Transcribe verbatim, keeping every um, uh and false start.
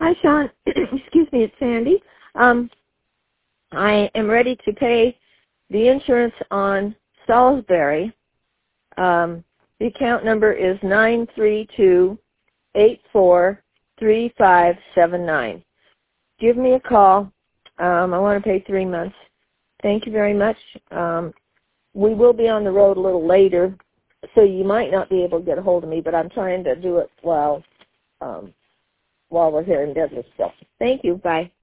Hi, Sean. Excuse me, it's Sandy. Um, I am ready to pay the insurance on Salisbury. Um, the account number is nine three two, eight four three five seven nine. Give me a call. Um, I want to pay three months. Thank you very much. Um, we will be on the road a little later, so you might not be able to get a hold of me, but I'm trying to do it while um, while we're here in Douglas. So thank you. Bye.